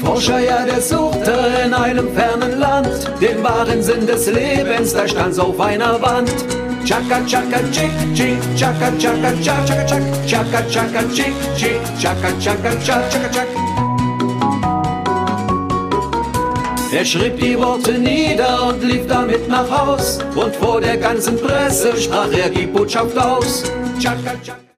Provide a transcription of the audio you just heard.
Forscher, ja, der suchte in einem fernen Land den wahren Sinn des Lebens, da stand's auf einer Wand. Chaka chaka chick chick, chaka chaka chaka chaka chaka chaka chick chick, chaka chaka chaka chaka chaka. Er schrieb die Worte nieder und lief damit nach Haus, und vor der ganzen Presse sprach er die Botschaft aus. Chaka chaka.